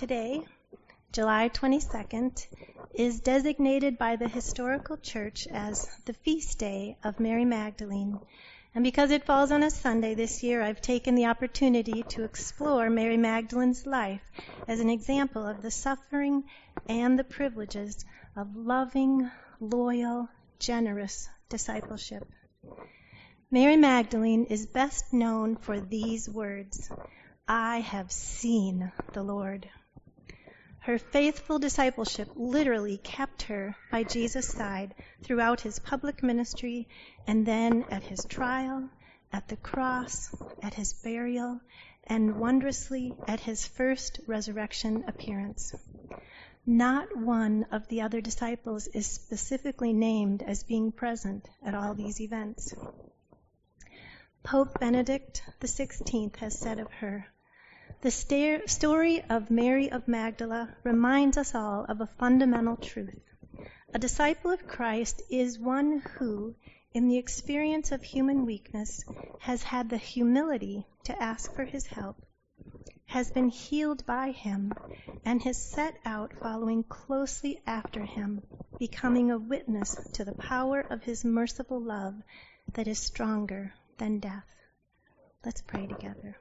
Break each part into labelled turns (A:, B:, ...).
A: Today, July 22nd, is designated by the Historical Church as the feast day of Mary Magdalene. And because it falls on a Sunday this year, I've taken the opportunity to explore Mary Magdalene's life as an example of the suffering and the privileges of loving, loyal, generous discipleship. Mary Magdalene is best known for these words, "I have seen the Lord." Her faithful discipleship literally kept her by Jesus' side throughout his public ministry and then at his trial, at the cross, at his burial, and wondrously at his first resurrection appearance. Not one of the other disciples is specifically named as being present at all these events. Pope Benedict XVI has said of her, "The story of Mary of Magdala reminds us all of a fundamental truth. A disciple of Christ is one who, in the experience of human weakness, has had the humility to ask for his help, has been healed by him, and has set out following closely after him, becoming a witness to the power of his merciful love that is stronger than death." Let's pray together.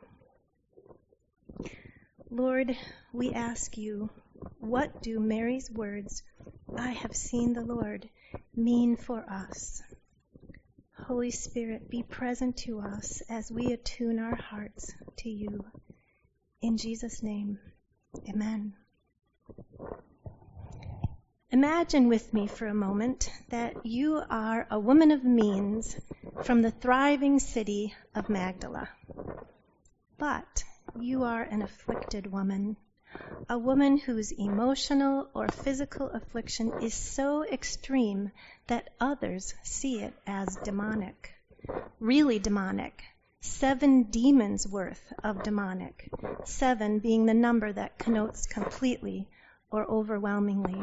A: Lord, we ask you, what do Mary's words, "I have seen the Lord," mean for us? Holy Spirit, be present to us as we attune our hearts to you. In Jesus' name, amen. Imagine with me for a moment that you are a woman of means from the thriving city of Magdala. But you are an afflicted woman, a woman whose emotional or physical affliction is so extreme that others see it as demonic. Really demonic. 7 demons worth of demonic. 7 being the number that connotes completely or overwhelmingly.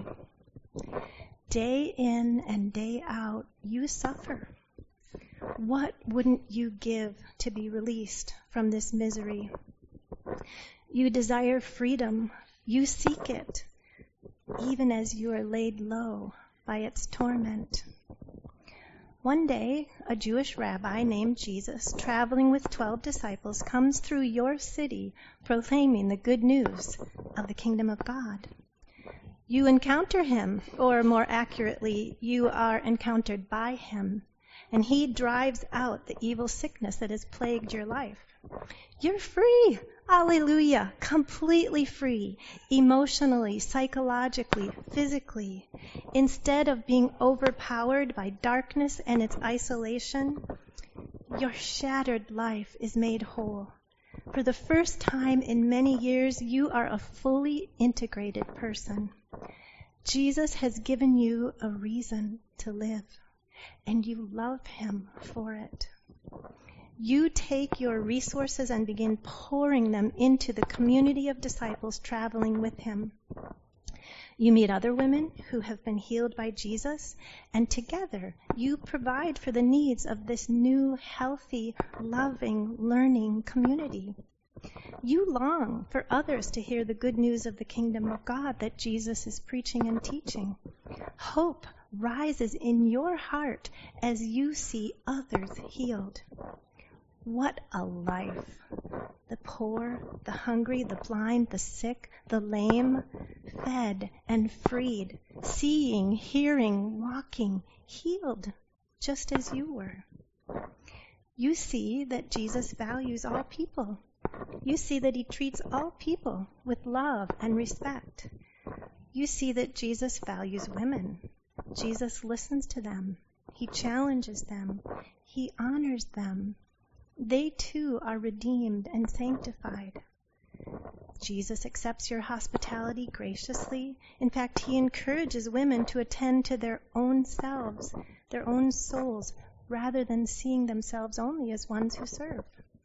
A: Day in and day out, you suffer. What wouldn't you give to be released from this misery? You desire freedom. You seek it, even as you are laid low by its torment. One day, a Jewish rabbi named Jesus, traveling with 12 disciples, comes through your city proclaiming the good news of the kingdom of God. You encounter him, or more accurately, you are encountered by him, and he drives out the evil sickness that has plagued your life. You're free! Alleluia! Completely free, emotionally, psychologically, physically. Instead of being overpowered by darkness and its isolation, your shattered life is made whole. For the first time in many years, you are a fully integrated person. Jesus has given you a reason to live, and you love him for it. You take your resources and begin pouring them into the community of disciples traveling with him. You meet other women who have been healed by Jesus, and together you provide for the needs of this new, healthy, loving, learning community. You long for others to hear the good news of the kingdom of God that Jesus is preaching and teaching. Hope rises in your heart as you see others healed. What a life! The poor, the hungry, the blind, the sick, the lame, fed and freed, seeing, hearing, walking, healed, just as you were. You see that Jesus values all people. You see that he treats all people with love and respect. You see that Jesus values women. Jesus listens to them. He challenges them. He honors them. They too are redeemed and sanctified. Jesus accepts your hospitality graciously. In fact, he encourages women to attend to their own selves, their own souls, rather than seeing themselves only as ones who serve.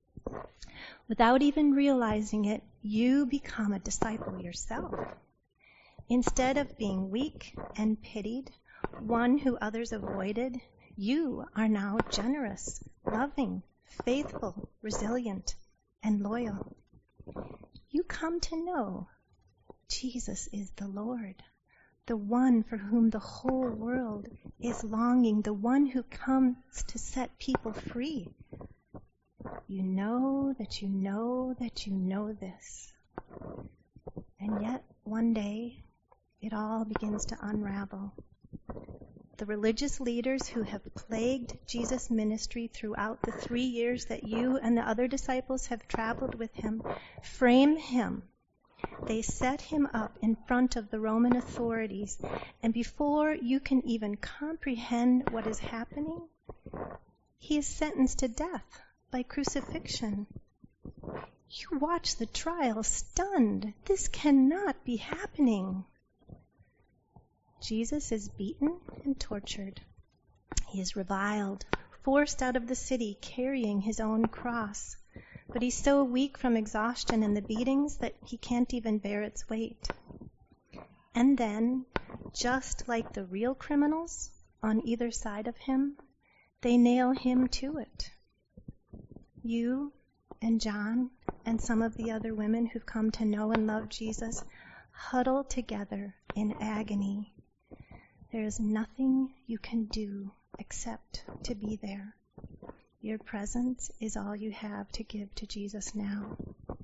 A: Without even realizing it, you become a disciple yourself. Instead of being weak and pitied, one who others avoided, you are now generous, loving, faithful, resilient, and loyal. You come to know Jesus is the Lord, the one for whom the whole world is longing, the one who comes to set people free. You know that you know that you know this. And yet, one day, it all begins to unravel. The religious leaders who have plagued Jesus' ministry throughout the 3 years that you and the other disciples have traveled with him frame him. They set him up in front of the Roman authorities, and before you can even comprehend what is happening, he is sentenced to death by crucifixion. You watch the trial stunned. This cannot be happening. Jesus is beaten and tortured. He is reviled, forced out of the city carrying his own cross. But he's so weak from exhaustion and the beatings that he can't even bear its weight. And then, just like the real criminals on either side of him, they nail him to it. You and John and some of the other women who've come to know and love Jesus huddle together in agony. There is nothing you can do except to be there. Your presence is all you have to give to Jesus now.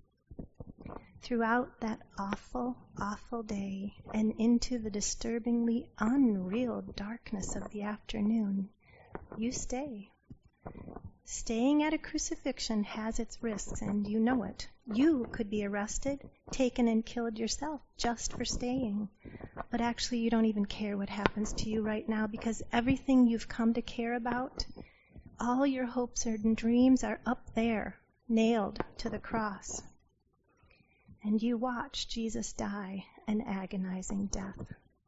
A: Throughout that awful, awful day and into the disturbingly unreal darkness of the afternoon, you stay. Staying at a crucifixion has its risks, and you know it. You could be arrested, taken, and killed yourself just for staying. But actually, you don't even care what happens to you right now, because everything you've come to care about, all your hopes and dreams are up there, nailed to the cross. And you watch Jesus die an agonizing death.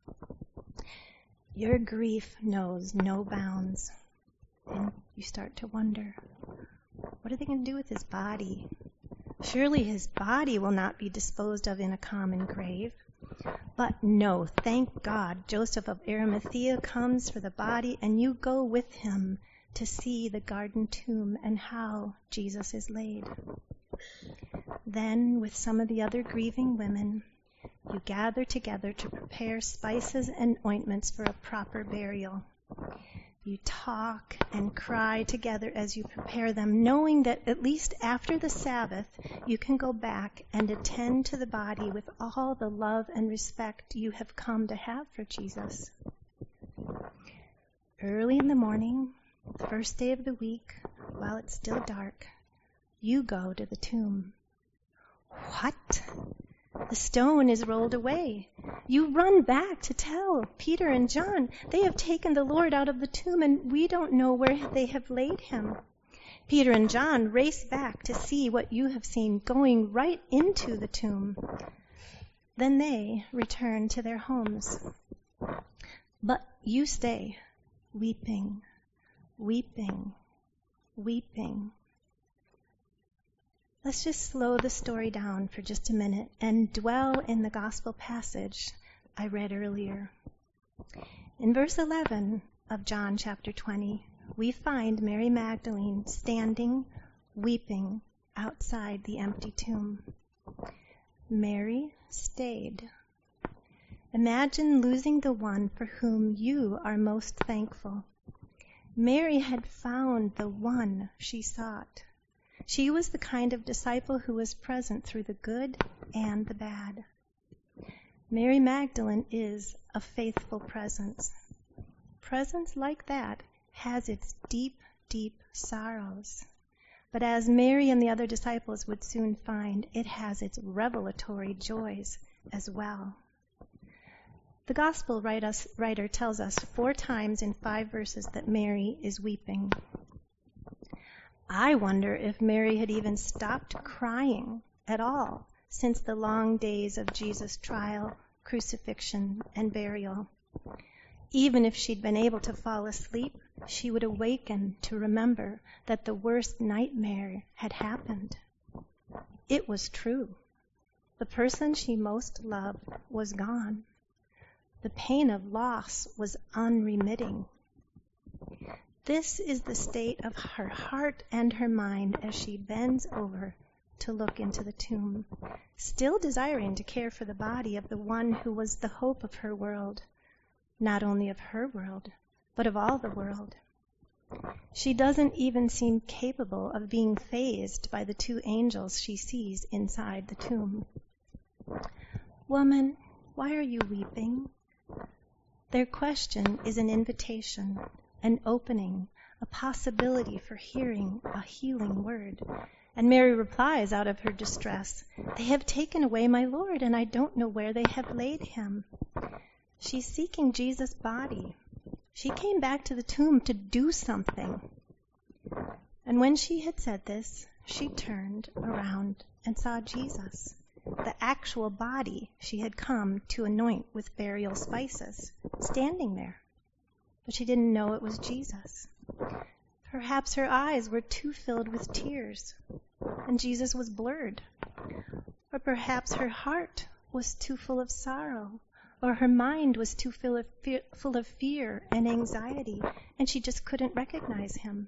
A: Your grief knows no bounds. And you start to wonder, what are they going to do with his body? Surely his body will not be disposed of in a common grave. But no, thank God, Joseph of Arimathea comes for the body, and you go with him to see the garden tomb and how Jesus is laid. Then, with some of the other grieving women, you gather together to prepare spices and ointments for a proper burial. You talk and cry together as you prepare them, knowing that at least after the Sabbath, you can go back and attend to the body with all the love and respect you have come to have for Jesus. Early in the morning, the first day of the week, while it's still dark, you go to the tomb. What? The stone is rolled away. You run back to tell Peter and John. They have taken the Lord out of the tomb, and we don't know where they have laid him. Peter and John race back to see what you have seen, going right into the tomb. Then they return to their homes. But you stay, weeping, weeping, weeping. Let's just slow the story down for just a minute and dwell in the gospel passage I read earlier. In verse 11 of John chapter 20, we find Mary Magdalene standing, weeping outside the empty tomb. Mary stayed. Imagine losing the one for whom you are most thankful. Mary had found the one she sought. She was the kind of disciple who was present through the good and the bad. Mary Magdalene is a faithful presence. Presence like that has its deep, deep sorrows. But as Mary and the other disciples would soon find, it has its revelatory joys as well. The gospel writer tells us 4 times in 5 verses that Mary is weeping. I wonder if Mary had even stopped crying at all since the long days of Jesus' trial, crucifixion, and burial. Even if she'd been able to fall asleep, she would awaken to remember that the worst nightmare had happened. It was true. The person she most loved was gone. The pain of loss was unremitting. This is the state of her heart and her mind as she bends over to look into the tomb, still desiring to care for the body of the one who was the hope of her world, not only of her world, but of all the world. She doesn't even seem capable of being fazed by the two angels she sees inside the tomb. "Woman, why are you weeping?" Their question is an invitation, an opening, a possibility for hearing a healing word. And Mary replies out of her distress, "They have taken away my Lord, and I don't know where they have laid him." She's seeking Jesus' body. She came back to the tomb to do something. And when she had said this, she turned around and saw Jesus, the actual body she had come to anoint with burial spices, standing there. But she didn't know it was Jesus. Perhaps her eyes were too filled with tears, and Jesus was blurred. Or perhaps her heart was too full of sorrow, or her mind was too full of fear and anxiety, and she just couldn't recognize him.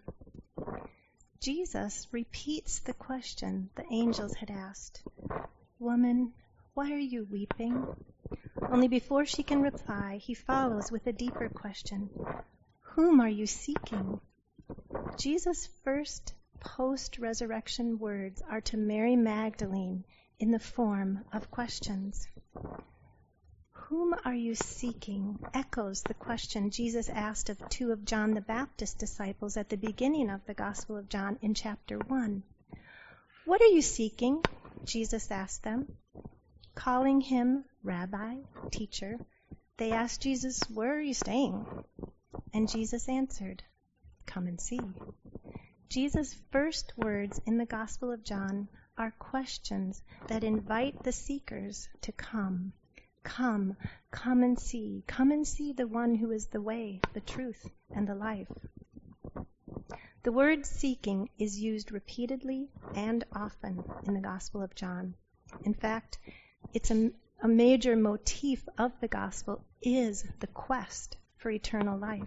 A: Jesus repeats the question the angels had asked. "Woman, why are you weeping?" Only before she can reply, he follows with a deeper question. "Whom are you seeking?" Jesus' first post-resurrection words are to Mary Magdalene in the form of questions. "Whom are you seeking?" echoes the question Jesus asked of two of John the Baptist's disciples at the beginning of the Gospel of John in chapter 1. "What are you seeking?" Jesus asked them. Calling him Rabbi, teacher, they asked Jesus, "Where are you staying?" And Jesus answered, "Come and see." Jesus' first words in the Gospel of John are questions that invite the seekers to come. Come and see. Come and see the one who is the way, the truth, and the life. The word seeking is used repeatedly and often in the Gospel of John. In fact, it's a major motif of the Gospel is the quest for eternal life.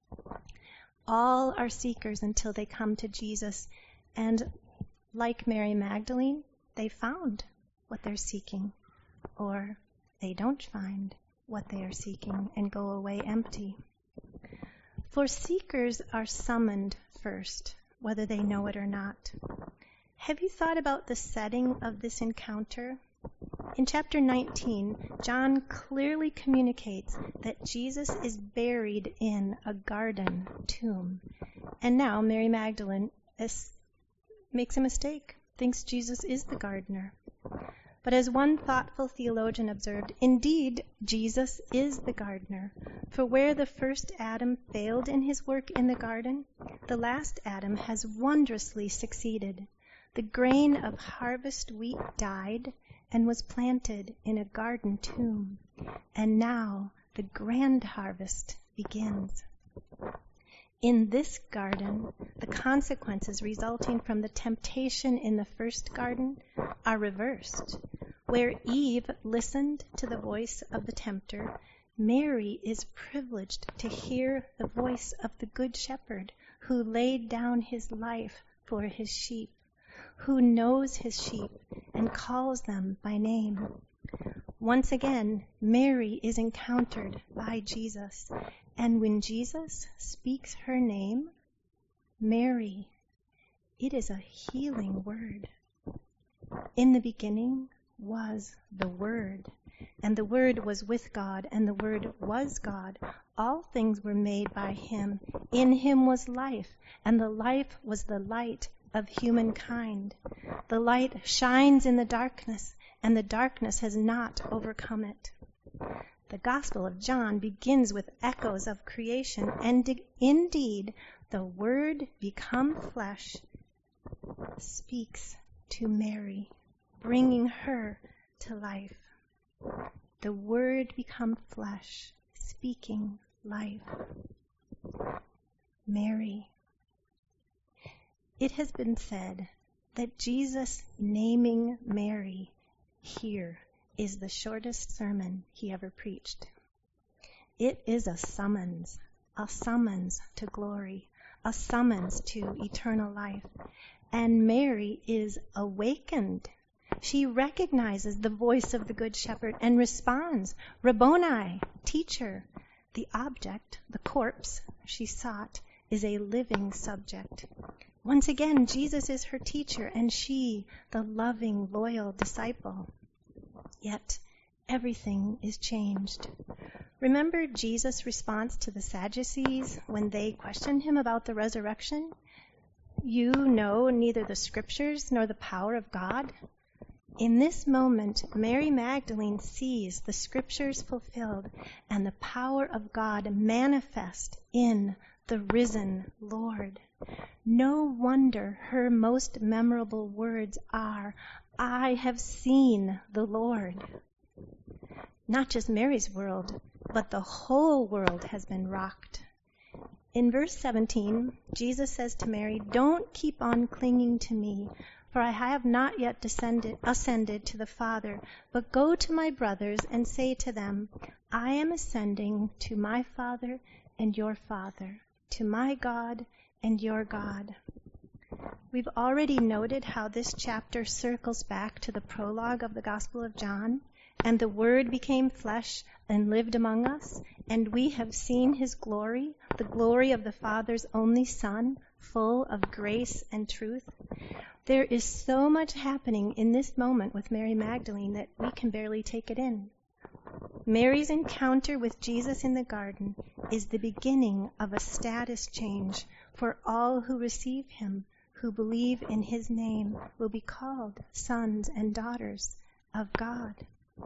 A: All are seekers until they come to Jesus, and like Mary Magdalene, they found what they're seeking, or they don't find what they are seeking and go away empty. For seekers are summoned first, whether they know it or not. Have you thought about the setting of this encounter? In chapter 19, John clearly communicates that Jesus is buried in a garden tomb. And now Mary Magdalene makes a mistake, thinks Jesus is the gardener. But as one thoughtful theologian observed, indeed, Jesus is the gardener. For where the first Adam failed in his work in the garden, the last Adam has wondrously succeeded. The grain of harvest wheat died and was planted in a garden tomb. And now the grand harvest begins. In this garden, the consequences resulting from the temptation in the first garden are reversed. Where Eve listened to the voice of the tempter, Mary is privileged to hear the voice of the Good Shepherd who laid down his life for his sheep, who knows his sheep and calls them by name. Once again, Mary is encountered by Jesus, and when Jesus speaks her name, Mary, it is a healing word. In the beginning was the Word, and the Word was with God, and the Word was God. All things were made by him. In him was life, and the life was the light of humankind. The light shines in the darkness, and the darkness has not overcome it. The Gospel of John begins with echoes of creation, and indeed, the Word become flesh speaks to Mary, bringing her to life. The Word become flesh, speaking life. Mary. It has been said that Jesus naming Mary here is the shortest sermon he ever preached. It is a summons to glory, a summons to eternal life. and Mary is awakened. She recognizes the voice of the Good Shepherd and responds, Rabboni, teacher. The object, the corpse she sought, is a living subject. Once again, Jesus is her teacher, and she, the loving, loyal disciple. Yet, everything is changed. Remember Jesus' response to the Sadducees when they questioned him about the resurrection? You know neither the scriptures nor the power of God. In this moment, Mary Magdalene sees the scriptures fulfilled and the power of God manifest in the risen Lord. No wonder her most memorable words are, I have seen the Lord. Not just Mary's world, but the whole world has been rocked. In verse 17, Jesus says to Mary, don't keep on clinging to me, for I have not yet ascended to the Father, but go to my brothers and say to them, I am ascending to my Father and your Father, to my God and your God. We've already noted how this chapter circles back to the prologue of the Gospel of John, and the Word became flesh and lived among us, and we have seen his glory, the glory of the Father's only Son, full of grace and truth. There is so much happening in this moment with Mary Magdalene that we can barely take it in. Mary's encounter with Jesus in the garden is the beginning of a status change for all who receive him, who believe in his name, will be called sons and daughters of God.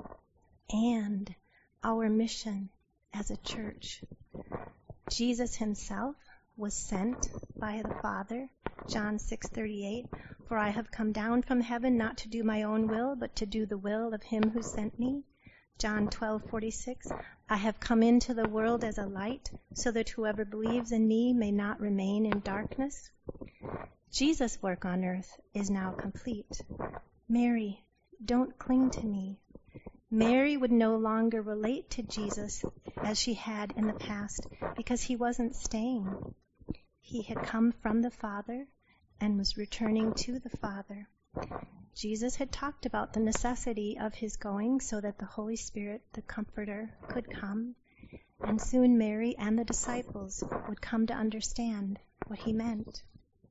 A: And our mission as a church. Jesus himself was sent by the Father, John 6:38, for I have come down from heaven not to do my own will, but to do the will of him who sent me. John 12:46, I have come into the world as a light, so that whoever believes in me may not remain in darkness. Jesus' work on earth is now complete. Mary, don't cling to me. Mary would no longer relate to Jesus as she had in the past because he wasn't staying. He had come from the Father and was returning to the Father. Jesus had talked about the necessity of his going so that the Holy Spirit, the Comforter, could come, and soon Mary and the disciples would come to understand what he meant.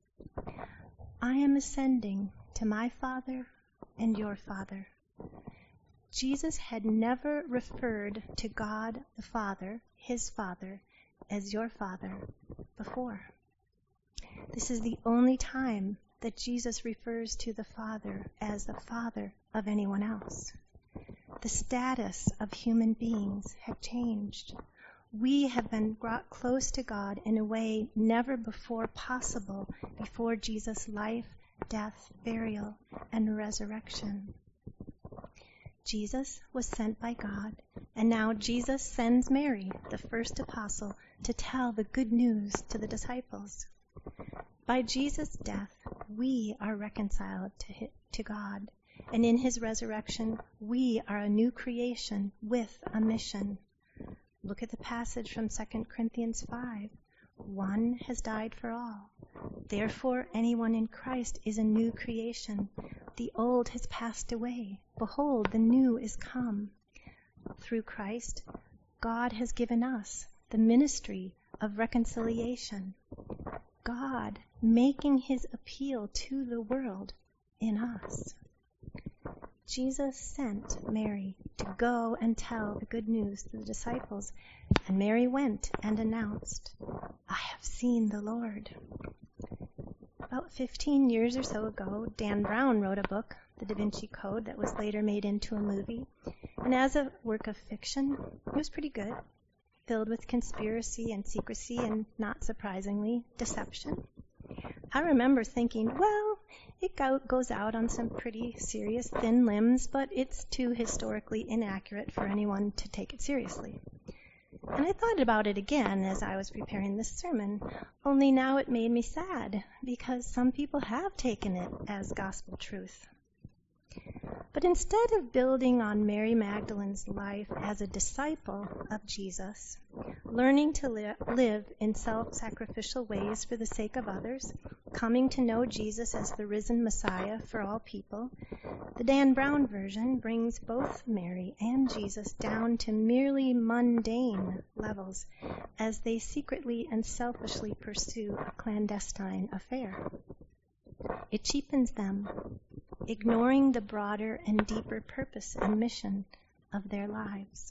A: I am ascending to my Father and your Father. Jesus had never referred to God the Father, his Father, as your Father before. This is the only time that Jesus refers to the Father as the Father of anyone else. The status of human beings had changed. We have been brought close to God in a way never before possible before Jesus' life, death, burial, and resurrection. Jesus was sent by God, and now Jesus sends Mary, the first apostle, to tell the good news to the disciples. By Jesus' death, we are reconciled to God, and in his resurrection, we are a new creation with a mission. Look at the passage from 2 Corinthians 5. One has died for all. Therefore, anyone in Christ is a new creation. The old has passed away. Behold, the new is come. Through Christ, God has given us the ministry of reconciliation. God making his appeal to the world in us. Jesus sent Mary to go and tell the good news to the disciples, and Mary went and announced, I have seen the Lord. About 15 years or so ago, Dan Brown wrote a book, The Da Vinci Code, that was later made into a movie. And as a work of fiction, it was pretty good, filled with conspiracy and secrecy and, not surprisingly, deception. I remember thinking, well, it goes out on some pretty serious thin limbs, but it's too historically inaccurate for anyone to take it seriously. And I thought about it again as I was preparing this sermon, only now it made me sad, because some people have taken it as gospel truth. But instead of building on Mary Magdalene's life as a disciple of Jesus, learning to live in self-sacrificial ways for the sake of others, coming to know Jesus as the risen Messiah for all people, the Dan Brown version brings both Mary and Jesus down to merely mundane levels as they secretly and selfishly pursue a clandestine affair. It cheapens them, ignoring the broader and deeper purpose and mission of their lives.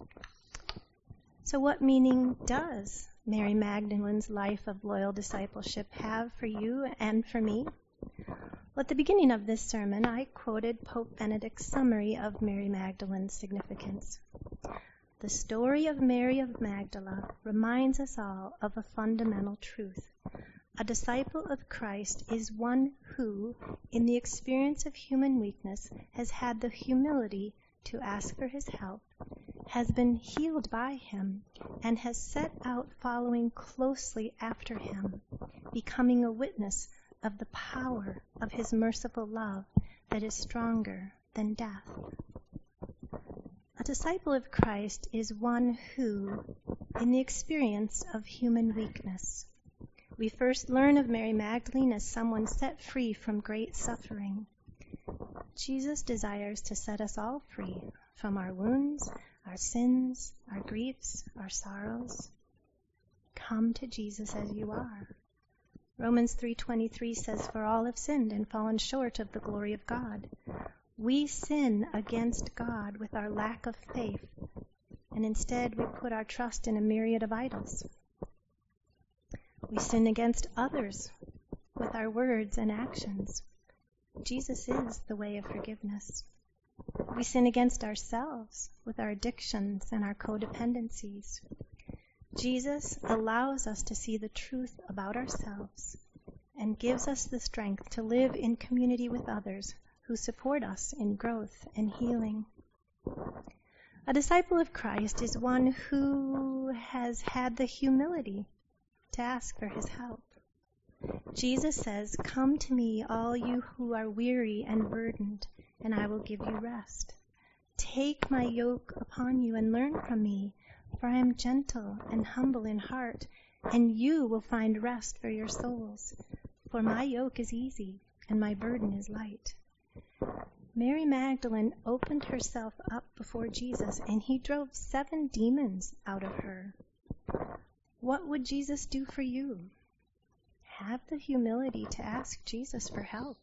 A: So what meaning does Mary Magdalene's life of loyal discipleship have for you and for me? Well, at the beginning of this sermon, I quoted Pope Benedict's summary of Mary Magdalene's significance. The story of Mary of Magdala reminds us all of a fundamental truth. A disciple of Christ is one who, in the experience of human weakness, has had the humility to ask for his help, has been healed by him, and has set out following closely after him, becoming a witness of the power of his merciful love that is stronger than death. A disciple of Christ is one who, in the experience of human weakness, we first learn of Mary Magdalene as someone set free from great suffering. Jesus desires to set us all free from our wounds, our sins, our griefs, our sorrows. Come to Jesus as you are. Romans 3:23 says, "For all have sinned and fallen short of the glory of God." We sin against God with our lack of faith, and instead we put our trust in a myriad of idols. We sin against others with our words and actions. Jesus is the way of forgiveness. We sin against ourselves with our addictions and our codependencies. Jesus allows us to see the truth about ourselves and gives us the strength to live in community with others who support us in growth and healing. A disciple of Christ is one who has had the humility to ask for his help. Jesus says, "Come to me, all you who are weary and burdened, and I will give you rest. Take my yoke upon you and learn from me, for I am gentle and humble in heart, and you will find rest for your souls. For my yoke is easy and my burden is light." Mary Magdalene opened herself up before Jesus, and he drove 7 demons out of her. What would Jesus do for you? Have the humility to ask Jesus for help.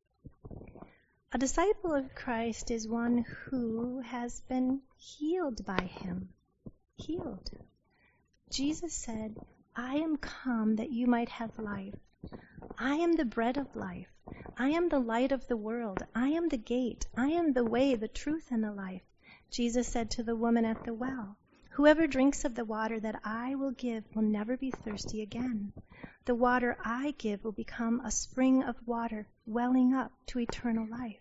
A: A disciple of Christ is one who has been healed by him. Healed. Jesus said, "I am come that you might have life. I am the bread of life. I am the light of the world. I am the gate. I am the way, the truth, and the life." Jesus said to the woman at the well, "Whoever drinks of the water that I will give will never be thirsty again. The water I give will become a spring of water welling up to eternal life."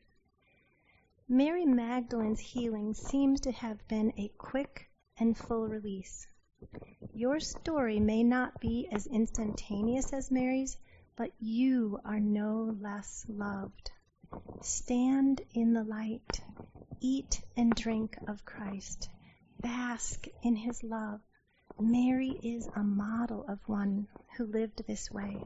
A: Mary Magdalene's healing seems to have been a quick and full release. Your story may not be as instantaneous as Mary's, but you are no less loved. Stand in the light. Eat and drink of Christ. Bask in his love. Mary is a model of one who lived this way.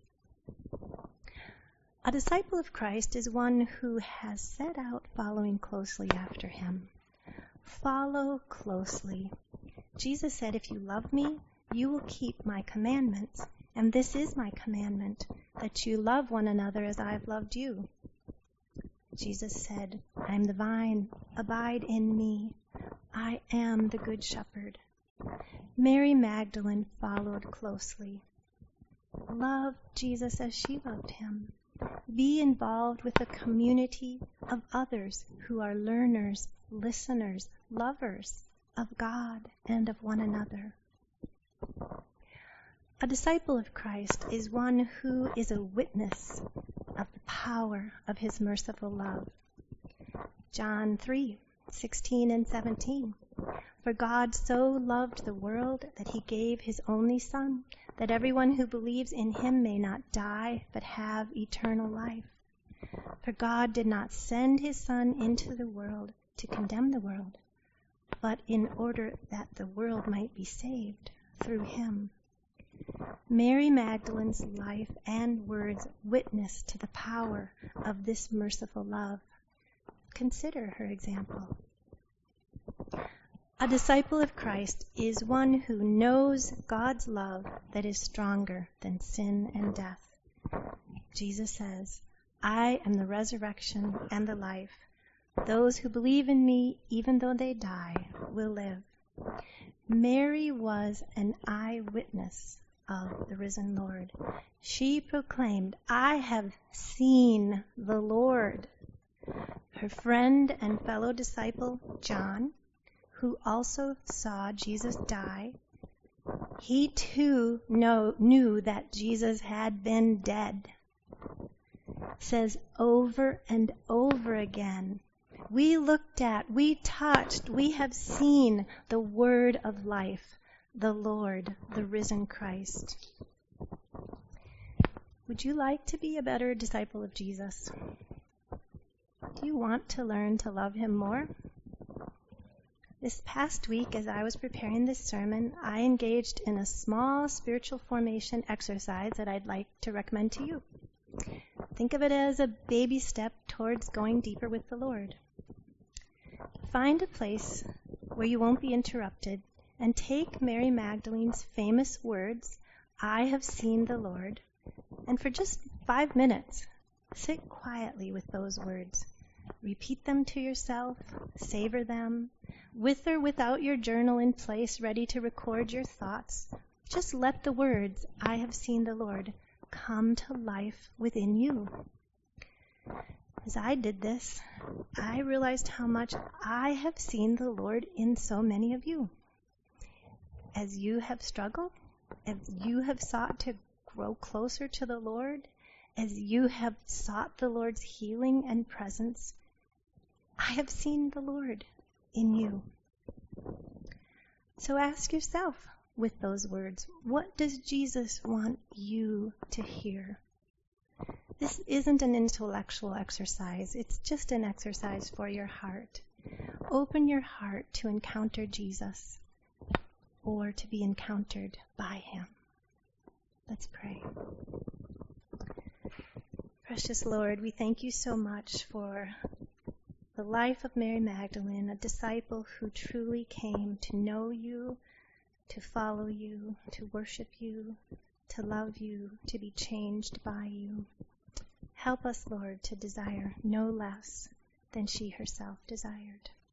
A: A disciple of Christ is one who has set out following closely after him. Follow closely. Jesus said, "If you love me, you will keep my commandments. And this is my commandment, that you love one another as I have loved you." Jesus said, "I am the vine. Abide in me. I am the good shepherd." Mary Magdalene followed closely. Love Jesus as she loved him. Be involved with a community of others who are learners, listeners, lovers of God and of one another. A disciple of Christ is one who is a witness of the power of his merciful love. John 3:16 and 17. "For God so loved the world that he gave his only Son, that everyone who believes in him may not die, but have eternal life. For God did not send his Son into the world to condemn the world, but in order that the world might be saved through him. Mary Magdalene's life and words witness to the power of this merciful love. Consider her example. A disciple of Christ is one who knows God's love that is stronger than sin and death. Jesus says, I am the resurrection and the life. Those who believe in me, even though they die, will live. Mary was an eyewitness of the risen Lord. She proclaimed, I have seen the Lord. Her friend and fellow disciple, John, who also saw Jesus die, he too knew that Jesus had been dead, says over and over again, we looked at, we touched, we have seen the Word of life, the Lord, the risen Christ. Would you like to be a better disciple of Jesus? Do you want to learn to love him more? This past week, as I was preparing this sermon, I engaged in a small spiritual formation exercise that I'd like to recommend to you. Think of it as a baby step towards going deeper with the Lord. Find a place where you won't be interrupted and take Mary Magdalene's famous words, I have seen the Lord, and for just 5 minutes, sit quietly with those words. Repeat them to yourself, savor them, with or without your journal in place ready to record your thoughts. Just let the words, I have seen the Lord, come to life within you. As I did this, I realized how much I have seen the Lord in so many of you. As you have struggled, as you have sought to grow closer to the Lord, as you have sought the Lord's healing and presence, I have seen the Lord in you. So ask yourself with those words, what does Jesus want you to hear? This isn't an intellectual exercise. It's just an exercise for your heart. Open your heart to encounter Jesus or to be encountered by him. Let's pray. Precious Lord, we thank you so much for the life of Mary Magdalene, a disciple who truly came to know you, to follow you, to worship you, to love you, to be changed by you. Help us, Lord, to desire no less than she herself desired.